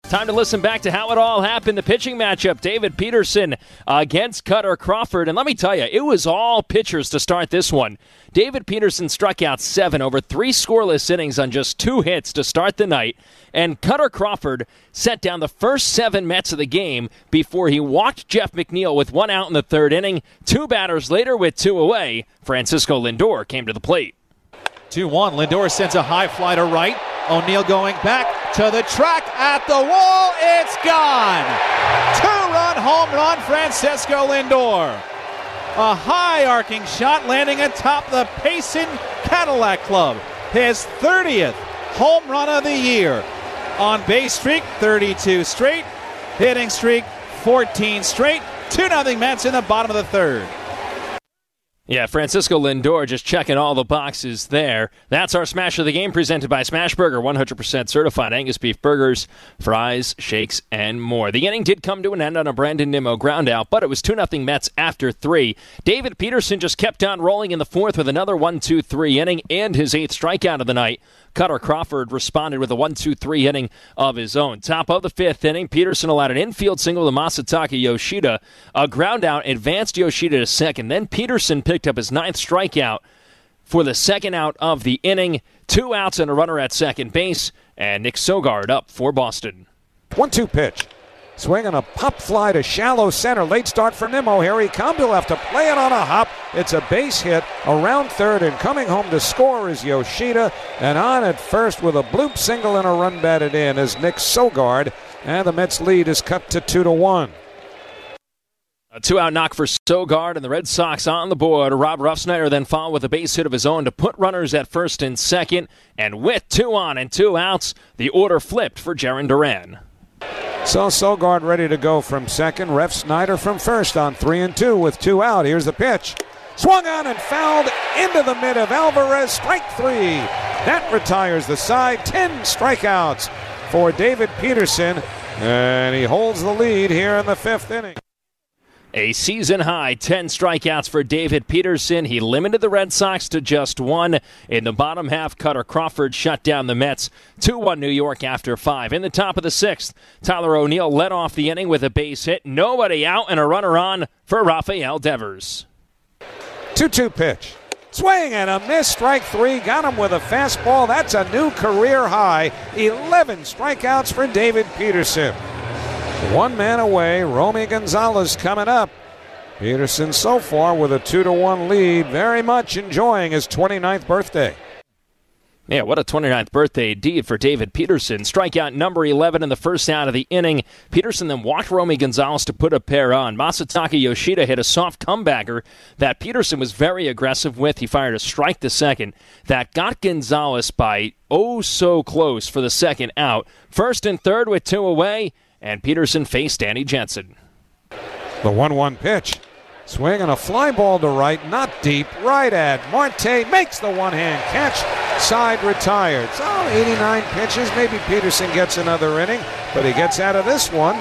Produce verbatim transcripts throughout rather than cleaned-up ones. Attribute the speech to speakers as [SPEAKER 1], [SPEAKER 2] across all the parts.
[SPEAKER 1] Time to listen back to how it all happened. The pitching matchup, David Peterson against Cutter Crawford. And let me tell you, it was all pitchers to start this one. David Peterson struck out seven over three scoreless innings on just two hits to start the night. And Cutter Crawford set down the first seven Mets of the game before he walked Jeff McNeil with one out in the third inning. Two batters later with two away, Francisco Lindor came to the plate.
[SPEAKER 2] two one. Lindor sends a high fly to right. O'Neill going back to the track at the wall. It's gone. Two-run home run, Francisco Lindor. A high arcing shot landing atop the Payson Cadillac Club. His thirtieth home run of the year. On base streak, thirty-two straight. Hitting streak, fourteen straight. two nothing Mets in the bottom of the third.
[SPEAKER 1] Yeah, Francisco Lindor just checking all the boxes there. That's our Smash of the Game presented by Smashburger, one hundred percent certified Angus beef burgers, fries, shakes, and more. The inning did come to an end on a Brandon Nimmo groundout, but it was two nothing Mets after three. David Peterson just kept on rolling in the fourth with another one two three inning and his eighth strikeout of the night. Cutter Crawford responded with a one two three inning of his own. Top of the fifth inning, Peterson allowed an infield single to Masataka Yoshida. A groundout advanced Yoshida to second. Then Peterson picked up his ninth strikeout for the second out of the inning. Two outs and a runner at second base, and Nick Sogard up for Boston.
[SPEAKER 3] one two pitch. Swinging a pop fly to shallow center. Late start for Nimmo. Here he comes. He'll have to play it on a hop. It's a base hit around third, and coming home to score is Yoshida. And on at first with a bloop single and a run batted in is Nick Sogard. And the Mets lead is cut to two to one.
[SPEAKER 1] A two-out knock for Sogard, and the Red Sox on the board. Rob Ruffsnyder then followed with a base hit of his own to put runners at first and second. And with two on and two outs, the order flipped for Jarren Duran.
[SPEAKER 3] So Sogard ready to go from second. Refsnyder from first on three and two with two out. Here's the pitch. Swung on and fouled into the mid of Alvarez. Strike three. That retires the side. Ten strikeouts for David Peterson. And he holds the lead here in the fifth inning.
[SPEAKER 1] A season-high ten strikeouts for David Peterson. He limited the Red Sox to just one. In the bottom half, Cutter Crawford shut down the Mets. two one New York after five. In the top of the sixth, Tyler O'Neill led off the inning with a base hit. Nobody out and a runner on for Rafael Devers.
[SPEAKER 3] two two pitch. Swing and a miss. Strike three. Got him with a fastball. That's a new career high. eleven strikeouts for David Peterson. One man away, Romy Gonzalez coming up. Peterson so far with a two to one lead, very much enjoying his twenty-ninth birthday.
[SPEAKER 1] Yeah, what a twenty-ninth birthday indeed for David Peterson. Strikeout number eleven in the first out of the inning. Peterson then walked Romy Gonzalez to put a pair on. Masataka Yoshida hit a soft comebacker that Peterson was very aggressive with. He fired a strike to second that got Gonzalez by oh so close for the second out. First and third with two away. And Peterson faced Danny Jensen.
[SPEAKER 3] The one one pitch. Swing and a fly ball to right, not deep. Right at Marte makes the one-hand catch. Side retired. So eighty-nine pitches. Maybe Peterson gets another inning, but he gets out of this one.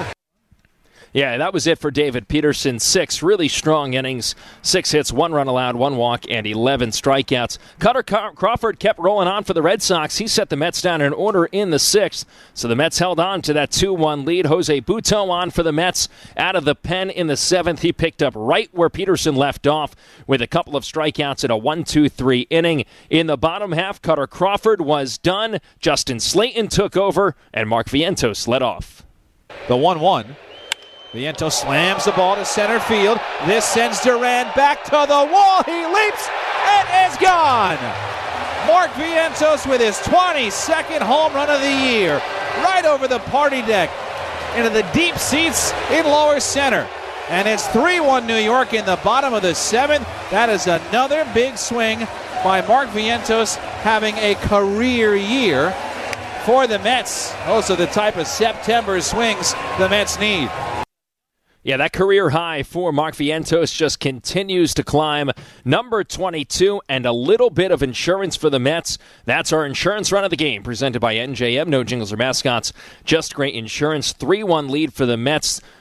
[SPEAKER 1] Yeah, that was it for David Peterson. Six really strong innings, six hits, one run allowed, one walk, and eleven strikeouts. Cutter Crawford kept rolling on for the Red Sox. He set the Mets down in order in the sixth, so the Mets held on to that two one lead. Jose Butto on for the Mets out of the pen in the seventh. He picked up right where Peterson left off with a couple of strikeouts in a one two three inning. In the bottom half, Cutter Crawford was done. Justin Slayton took over, and Mark Vientos led off.
[SPEAKER 2] The one one. Vientos slams the ball to center field. This sends Duran back to the wall. He leaps and is gone. Mark Vientos with his twenty-second home run of the year. Right over the party deck into the deep seats in lower center. And it's three one New York in the bottom of the seventh. That is another big swing by Mark Vientos, having a career year for the Mets. Also the type of September swings the Mets need.
[SPEAKER 1] Yeah, that career high for Mark Vientos just continues to climb. Number twenty-two, and a little bit of insurance for the Mets. That's our insurance run of the game, presented by N J M. No jingles or mascots, just great insurance. three one lead for the Mets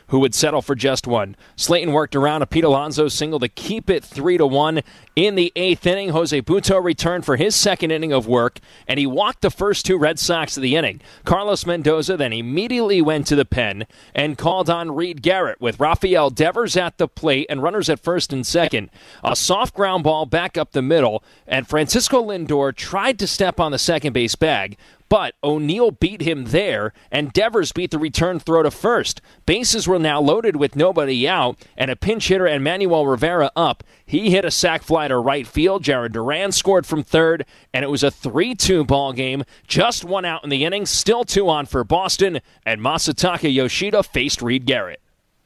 [SPEAKER 1] who would settle for just one. Slayton worked around a Pete Alonso single to keep it three to one. In the eighth inning, Jose Butto returned for his second inning of work, and he walked the first two Red Sox of the inning. Carlos Mendoza then immediately went to the pen and called on Reed Garrett with Rafael Devers at the plate and runners at first and second. A soft ground ball back up the middle, and Francisco Lindor tried to step on the second base bag, but O'Neill beat him there, and Devers beat the return throw to first. Bases were now loaded with nobody out, and a pinch hitter, Emmanuel Rivera, up. He hit a sac fly to right field. Jared Duran scored from third, and it was a three two ball game. Just one out in the inning, still two on for Boston, and Masataka Yoshida faced Reed Garrett.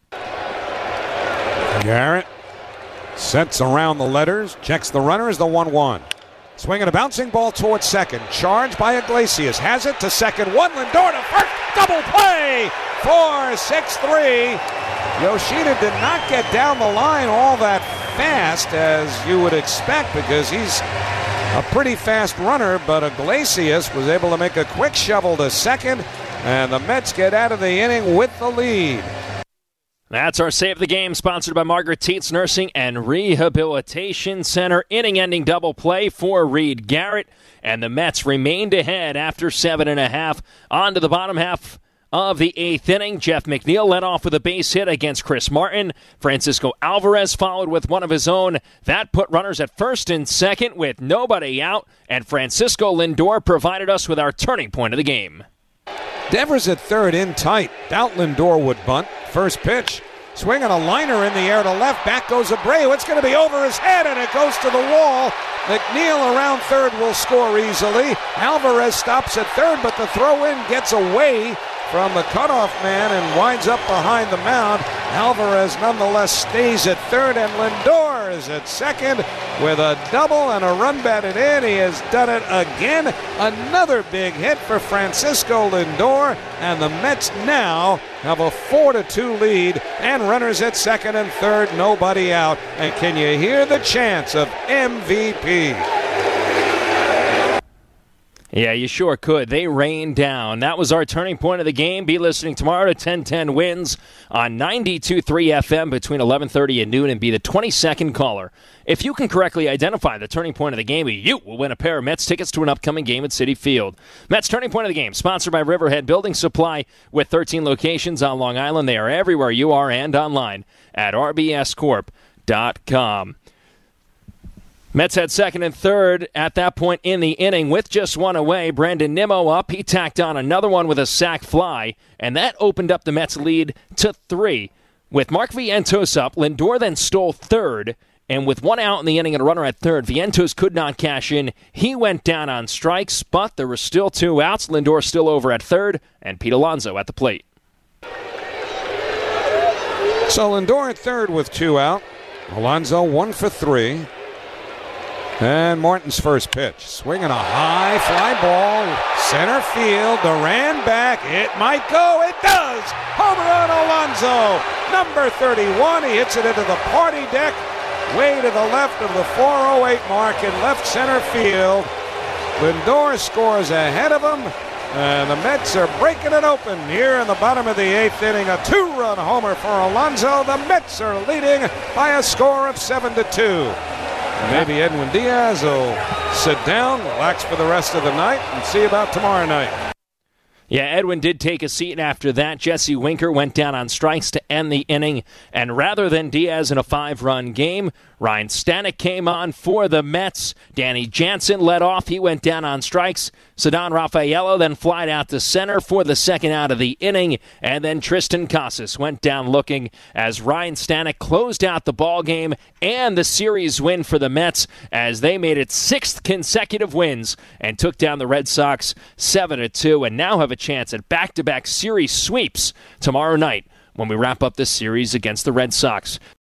[SPEAKER 3] Garrett sets around the letters, checks the runner as the one one. Swinging a bouncing ball towards second. Charged by Iglesias. Has it to second. One. Lindor to first. Double play. Four, six, three. Yoshida did not get down the line all that fast as you would expect because he's a pretty fast runner, but Iglesias was able to make a quick shovel to second, and the Mets get out of the inning with the lead.
[SPEAKER 1] That's our Save the Game, sponsored by Margaret Tietz Nursing and Rehabilitation Center. Inning-ending double play for Reed Garrett, and the Mets remained ahead after seven and a half. On to the bottom half of the eighth inning. Jeff McNeil led off with a base hit against Chris Martin. Francisco Alvarez followed with one of his own. That put runners at first and second with nobody out, and Francisco Lindor provided us with our turning point of the game.
[SPEAKER 3] Devers at third in tight. Doubt Lindor would bunt. First pitch. Swinging a liner in the air to left. Back goes Abreu. It's going to be over his head, and it goes to the wall. McNeil around third will score easily. Alvarez stops at third, but the throw-in gets away from the cutoff man and winds up behind the mound. Alvarez nonetheless stays at third, and Lindor is at second with a double and a run batted in. He has done it again. Another big hit for Francisco Lindor, and the Mets now have a four to two lead and runners at second and third, nobody out. And can you hear the chants of M V P?
[SPEAKER 1] Yeah, you sure could. They rained down. That was our turning point of the game. Be listening tomorrow to ten ten Wins on ninety-two point three F M between eleven thirty and noon and be the twenty-second caller. If you can correctly identify the turning point of the game, you will win a pair of Mets tickets to an upcoming game at Citi Field. Mets Turning Point of the Game, sponsored by Riverhead Building Supply with thirteen locations on Long Island. They are everywhere you are and online at r b s corp dot com. Mets had second and third at that point in the inning with just one away. Brandon Nimmo up. He tacked on another one with a sac fly, and that opened up the Mets' lead to three. With Mark Vientos up, Lindor then stole third, and with one out in the inning and a runner at third, Vientos could not cash in. He went down on strikes, but there were still two outs. Lindor still over at third, and Pete Alonso at the plate.
[SPEAKER 3] So Lindor at third with two out. Alonso one for three. And Martin's first pitch. Swinging a high fly ball. Center field. Duran back. It might go. It does. Home run Alonso. Number thirty-one. He hits it into the party deck. Way to the left of the four oh eight mark in left center field. Lindor scores ahead of him. And the Mets are breaking it open here in the bottom of the eighth inning. A two-run homer for Alonso. The Mets are leading by a score of seven to two. Maybe Edwin Diaz will sit down, relax for the rest of the night, and see about tomorrow night.
[SPEAKER 1] Yeah, Edwin did take a seat after that. Jesse Winker went down on strikes to end the inning. And rather than Diaz in a five-run game, Ryan Stanek came on for the Mets. Danny Jansen led off. He went down on strikes. Ceddanne Rafaela then flied out to center for the second out of the inning. And then Tristan Casas went down looking as Ryan Stanek closed out the ball game and the series win for the Mets as they made it sixth consecutive wins and took down the Red Sox seven to two and now have a chance at back-to-back series sweeps tomorrow night when we wrap up this series against the Red Sox.